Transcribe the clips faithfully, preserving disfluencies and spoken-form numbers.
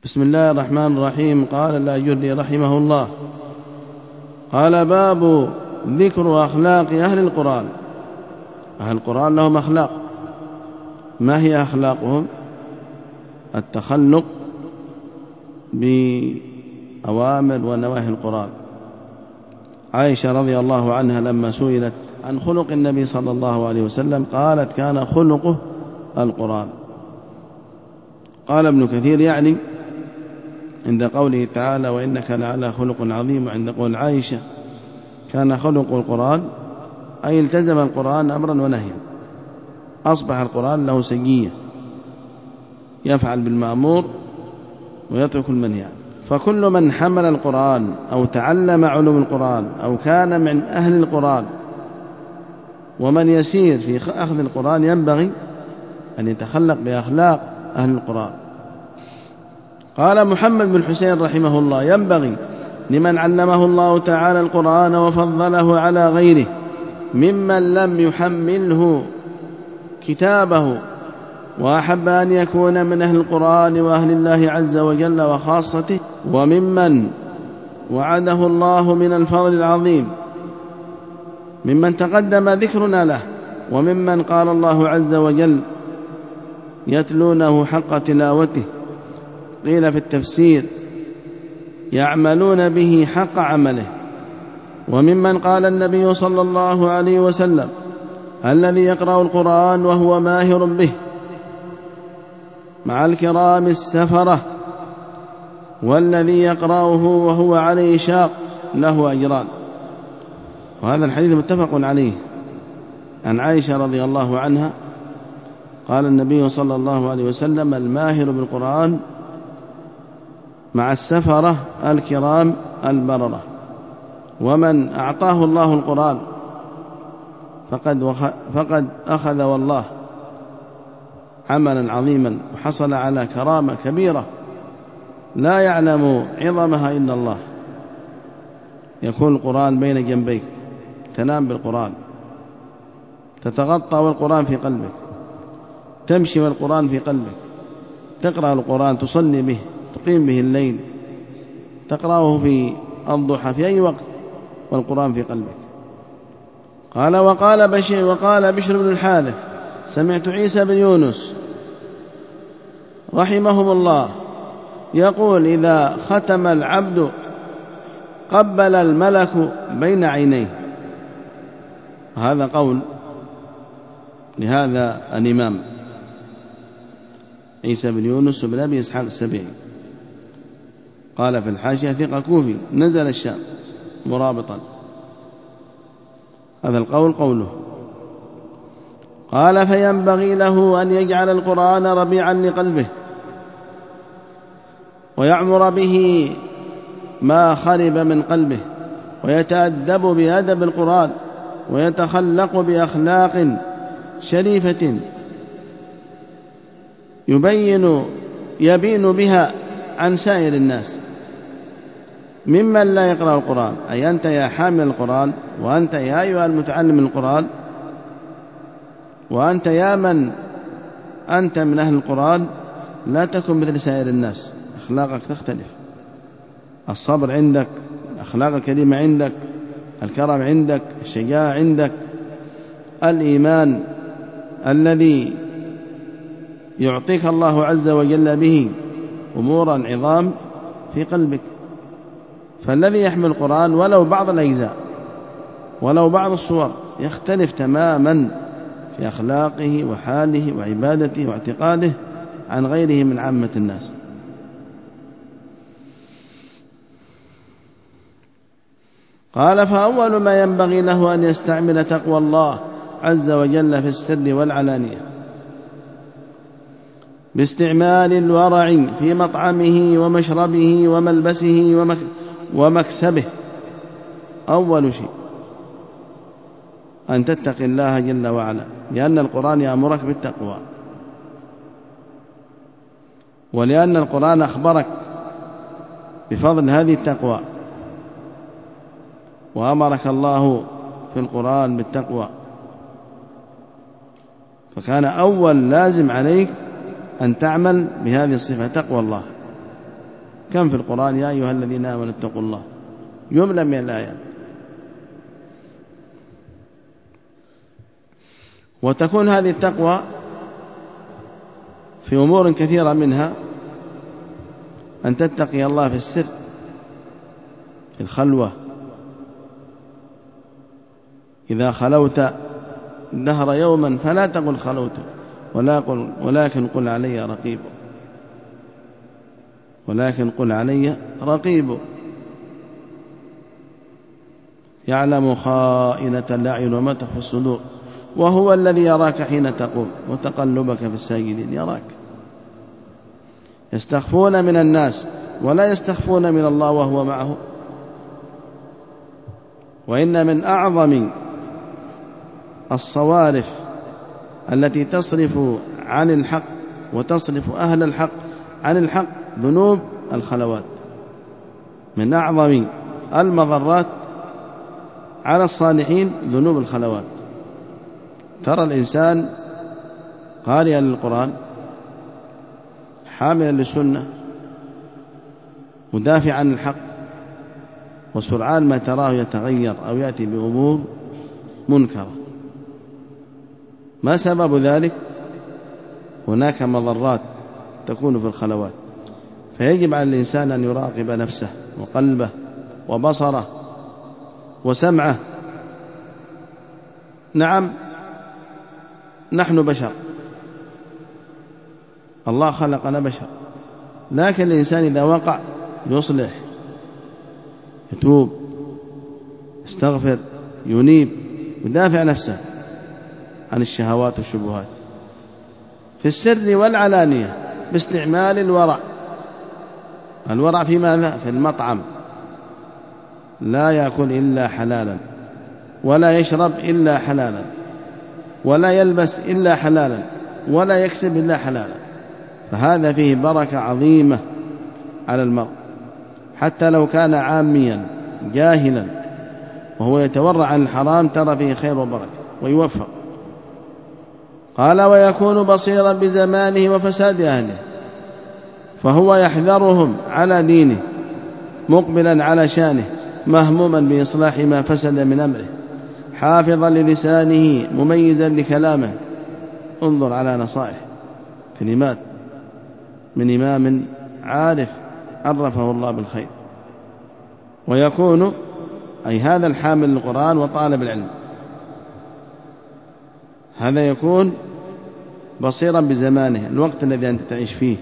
بسم الله الرحمن الرحيم. قال الآجري رحمه الله: قال: باب ذكر أخلاق أهل القرآن. أهل القرآن لهم أخلاق. ما هي أخلاقهم؟ التخلق بأوامر ونواهي القرآن. عائشة رضي الله عنها لما سئلت عن خلق النبي صلى الله عليه وسلم قالت: كان خلقه القرآن. قال ابن كثير يعني عند قوله تعالى: وإنك لعلى خلق عظيم، وعند قول عائشة كان خلق القرآن أي التزم القرآن أمرا ونهيا، أصبح القرآن له سجية يفعل بالمأمور ويترك المنهي عنه. فكل من حمل القرآن أو تعلم علوم القرآن أو كان من أهل القرآن ومن يسير في أخذ القرآن ينبغي أن يتخلق بأخلاق أهل القرآن. قال محمد بن حسين رحمه الله: ينبغي لمن علمه الله تعالى القرآن وفضله على غيره ممن لم يحمله كتابه وأحب أن يكون من أهل القرآن وأهل الله عز وجل وخاصته، وممن وعده الله من الفضل العظيم، ممن تقدم ذكرنا له، وممن قال الله عز وجل: يتلونه حق تلاوته. قيل في التفسير: يعملون به حق عمله. وممن قال النبي صلى الله عليه وسلم: الذي يقرأ القرآن وهو ماهر به مع الكرام السفرة، والذي يقرأه وهو عليه شاق له أجران. وهذا الحديث متفق عليه عن عائشة رضي الله عنها قال النبي صلى الله عليه وسلم: الماهر بالقرآن مع السفرة الكرام البررة. ومن أعطاه الله القرآن فقد, فقد أخذ والله عملا عظيما وحصل على كرامة كبيرة لا يعلم عظمها إلا الله. يكون القرآن بين جنبيك، تنام بالقرآن، تتغطى والقرآن في قلبك، تمشي والقرآن في قلبك، تقرأ القرآن، تصلي به، تقيم به الليل، تقرأه في الضحى في أي وقت والقرآن في قلبك. قال: وقال بشير وقال بشر بن الحارث: سمعت عيسى بن يونس رحمهم الله يقول: إذا ختم العبد قبل الملك بين عينيه. هذا قول لهذا الإمام عيسى بن يونس بن أبي إسحاق السبيعي، قال في الحاشية: ثقة كوفي نزل الشام مرابطا. هذا القول قوله. قال: فينبغي له أن يجعل القرآن ربيعا لقلبه ويعمر به ما خرب من قلبه، ويتأدب بأدب القرآن، ويتخلق بأخلاق شريفة يبين يبين بها عن سائر الناس ممن لا يقرأ القرآن. أي أنت يا حامل القرآن، وأنت يا أيها المتعلم القرآن، وأنت يا من أنت من أهل القرآن، لا تكن مثل سائر الناس، أخلاقك تختلف، الصبر عندك، الأخلاق الكريمة عندك، الكرم عندك، الشجاعة عندك، الإيمان الذي يعطيك الله عز وجل به أمورا عظام في قلبك. فالذي يحمل القرآن ولو بعض الأجزاء ولو بعض الصور يختلف تماما في أخلاقه وحاله وعبادته واعتقاده عن غيره من عامة الناس. قال: فأول ما ينبغي له أن يستعمل تقوى الله عز وجل في السر والعلانية باستعمال الورع في مطعمه ومشربه وملبسه ومكسبه. أول شيء أن تتقي الله جل وعلا، لأن القرآن يأمرك بالتقوى، ولأن القرآن أخبرك بفضل هذه التقوى، وأمرك الله في القرآن بالتقوى. فكان أول لازم عليك أن تعمل بهذه الصفة، تقوى الله. كم في القرآن يا أيها الذين آمنوا اتقوا الله، يملى من الآيات. وتكون هذه التقوى في أمور كثيرة، منها أن تتقي الله في السر في الخلوة، إذا خلوت الدهر يوما فلا تقل خلوت ولكن قل علي رقيب، ولكن قل علي رقيب يعلم خائنة الأعين وما تخفي الصدور، وهو الذي يراك حين تقوم وتقلبك في الساجدين، يراك. يستخفون من الناس ولا يستخفون من الله وهو معه. وإن من أعظم الصوارف التي تصرف عن الحق وتصرف أهل الحق عن الحق ذنوب الخلوات. من أعظم المضرات على الصالحين ذنوب الخلوات. ترى الإنسان قارئا للقرآن حاملا للسنة مدافعا عن الحق، وسرعان ما تراه يتغير أو يأتي بأمور منكرة. ما سبب ذلك؟ هناك مضرات تكون في الخلوات، فيجب على الإنسان أن يراقب نفسه وقلبه وبصره وسمعه. نعم، نحن بشر، الله خلقنا بشر، لكن الإنسان إذا وقع يصلح، يتوب، يستغفر، ينيب، يدافع نفسه عن الشهوات والشبهات في السر والعلانية باستعمال الورع. الورع في ماذا؟ في المطعم، لا يأكل إلا حلالا، ولا يشرب إلا حلالا، ولا يلبس إلا حلالا، ولا يكسب إلا حلالا. فهذا فيه بركة عظيمة على المرء، حتى لو كان عاميا جاهلا وهو يتورع عن الحرام ترى فيه خير وبركة ويوفق. قال ويكون بصيرا بزمانه وفساد أهله، فهو يحذرهم على دينه مقبلا على شانه مهموما بإصلاح ما فسد من أمره، حافظا للسانه مميزا لكلامه. انظر على نصائح كلمات من إمام عارف عرفه الله بالخير. ويكون أي هذا الحامل للقرآن وطالب العلم، هذا يكون بصيرا بزمانه، الوقت الذي أنت تعيش فيه،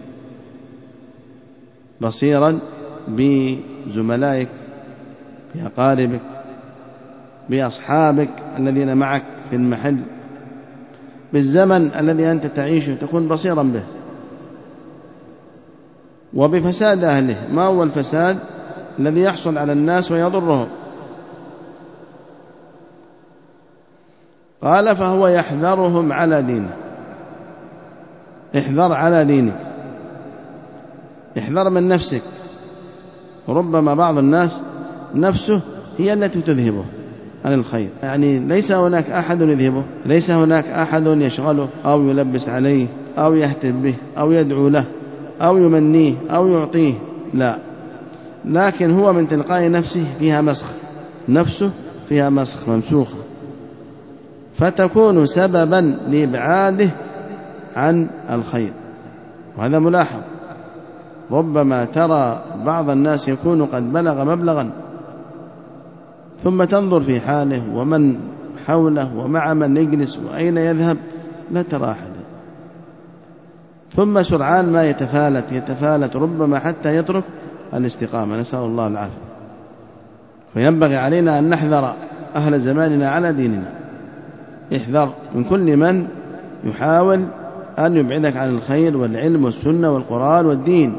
بصيرا بزملائك، بأقاربك، بأصحابك الذين معك في المحل، بالزمن الذي أنت تعيشه تكون بصيرا به. وبفساد أهله، ما هو الفساد الذي يحصل على الناس ويضرهم؟ قال فهو يحذرهم على دينه. احذر على دينك، احذر من نفسك. ربما بعض الناس نفسه هي التي تذهبه عن الخير، يعني ليس هناك أحد يذهبه، ليس هناك أحد يشغله أو يلبس عليه أو يهتف به أو يدعو له أو يمنيه أو يعطيه، لا، لكن هو من تلقاء نفسه فيها مسخ، نفسه فيها مسخ ممسوخة، فتكون سببا لإبعاده عن الخير. وهذا ملاحظ. ربما ترى بعض الناس يكون قد بلغ مبلغا ثم تنظر في حاله ومن حوله ومع من يجلس وأين يذهب، لا ترى أحدا، ثم سرعان ما يتفالت يتفالت ربما حتى يترك الاستقامة، نسأل الله العافية. فينبغي علينا أن نحذر أهل زماننا على ديننا. احذر من كل من يحاول أن يبعدك عن الخير والعلم والسنة والقرآن والدين.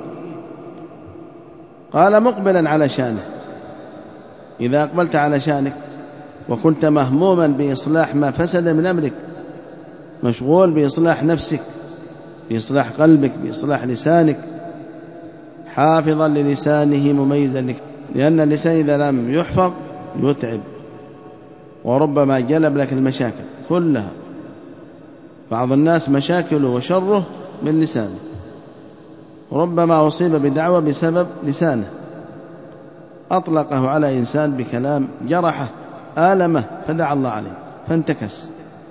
قال مقبلا على شانه، إذا أقبلت على شانك وكنت مهموما بإصلاح ما فسد من أمرك، مشغول بإصلاح نفسك، بإصلاح قلبك، بإصلاح لسانك، حافظا للسانه مميزا لك، لأن اللسان إذا لم يحفظ يتعب وربما جلب لك المشاكل كلها. بعض الناس مشاكله وشره من لسانه، ربما أصيب بدعوة بسبب لسانه، أطلقه على إنسان بكلام جرحه آلمه فدعا الله عليه فانتكس.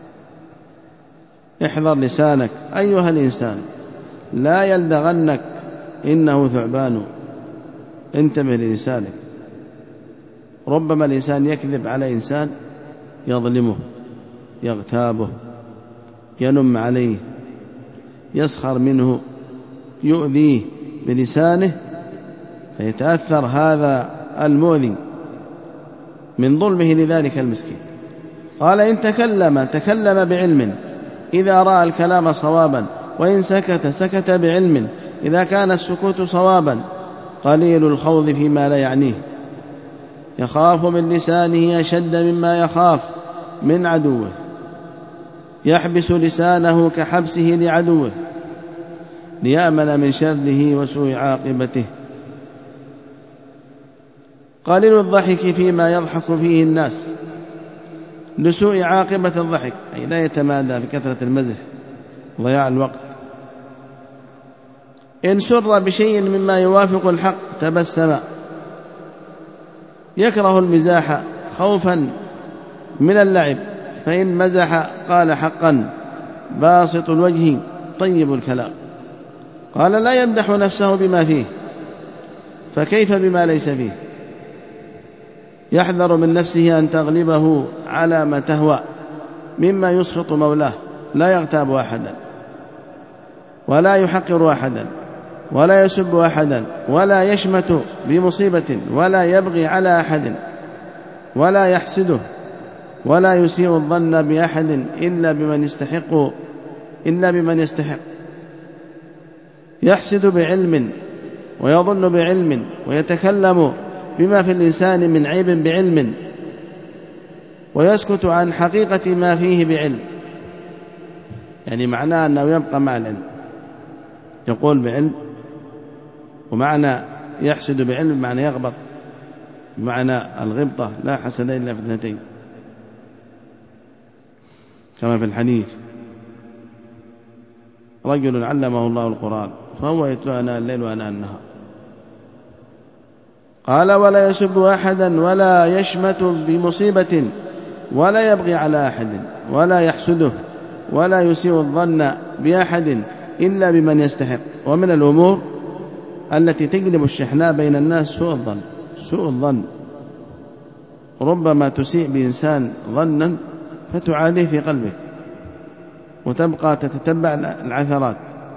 احذر لسانك أيها الإنسان، لا يلدغنك إنه ثعبان. انتبه للسانك. ربما الإنسان يكذب على إنسان يظلمه، يغتابه، ينم عليه، يسخر منه، يؤذيه بلسانه، فيتأثر هذا المؤذي من ظلمه لذلك المسكين. قال إن تكلم تكلم بعلم إذا رأى الكلام صوابا، وإن سكت سكت بعلم إذا كان السكوت صوابا. قليل الخوض فيما لا يعنيه، يخاف من لسانه أشد مما يخاف من عدوه، يحبس لسانه كحبسه لعدوه، ليأمن من شره وسوء عاقبته. قليل الضحك فيما يضحك فيه الناس، لسوء عاقبة الضحك، أي لا يتمادى في كثرة المزح ضياع الوقت. إن سر بشيء مما يوافق الحق تبسم، يكره المزاح خوفا من اللعب، فإن مزح قال حقا باسط الوجه طيب الكلام. قال لا يمدح نفسه بما فيه، فكيف بما ليس فيه. يحذر من نفسه أن تغلبه على ما تهوى مما يسخط مولاه، لا يغتاب أحدا، ولا يحقر أحدا، ولا يسب أحدا، ولا يشمت بمصيبة، ولا يبغي على أحد، ولا يحسده، ولا يسيء الظن بأحد إلا بمن يستحق إلا بمن يستحق. يحسد بعلم ويظن بعلم، ويتكلم بما في الإنسان من عيب بعلم، ويسكت عن حقيقة ما فيه بعلم. يعني معناه أنه يبقى مع العلم، يقول بعلم، ومعنى يحسد بعلم معنى يغبط، معنى الغبطة لا حسد إلا في اثنتين كما في الحديث: رجل علمه الله القرآن فهو يتلو آناء الليل وآناء النهار. قال ولا يسب أحدا، ولا يشمت بمصيبة، ولا يبغي على أحد، ولا يحسده، ولا يسيء الظن بأحد إلا بمن يستحق. ومن الأمور التي تجلب الشحناء بين الناس سوء الظن. سوء الظن ربما تسيء بإنسان ظنا فتعاديه في قلبك، وتبقى تتتبع العثرات،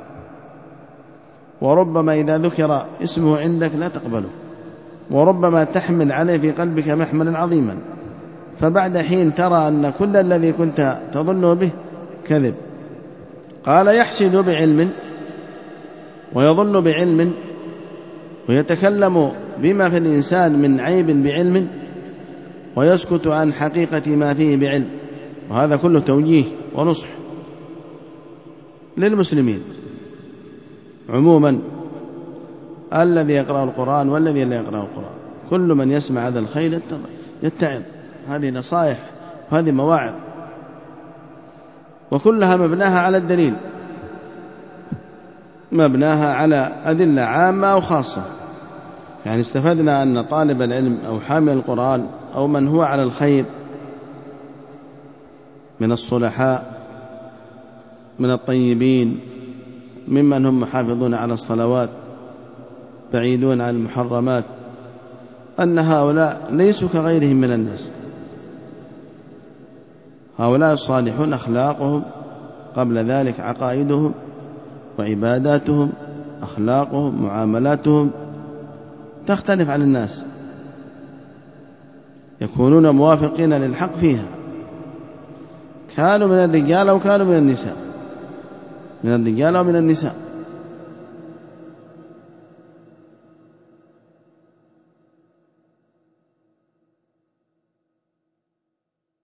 وربما إذا ذكر اسمه عندك لا تقبله، وربما تحمل عليه في قلبك محملا عظيما، فبعد حين ترى أن كل الذي كنت تظنه به كذب. قال يحسد بعلم ويظن بعلم ويتكلم بما في الإنسان من عيب بعلم، ويسكت عن حقيقة ما فيه بعلم. وهذا كله توجيه ونصح للمسلمين عموما، الذي يقرأ القرآن والذي لا يقرأ القرآن، كل من يسمع هذا الخير يتعظ. هذه نصائح وهذه مواعظ، وكلها مبناها على الدليل، مبناها على أدلة عامة أو خاصة. يعني استفدنا أن طالب العلم أو حامل القرآن أو من هو على الخير من الصلحاء، من الطيبين، ممن هم محافظون على الصلوات بعيدون عن المحرمات، أن هؤلاء ليسوا كغيرهم من الناس. هؤلاء الصالحون أخلاقهم قبل ذلك عقائدهم وعباداتهم، أخلاقهم معاملاتهم تختلف عن الناس، يكونون موافقين للحق فيها، كانوا من الرجال أو كانوا من النساء، من الرجال أو من النساء.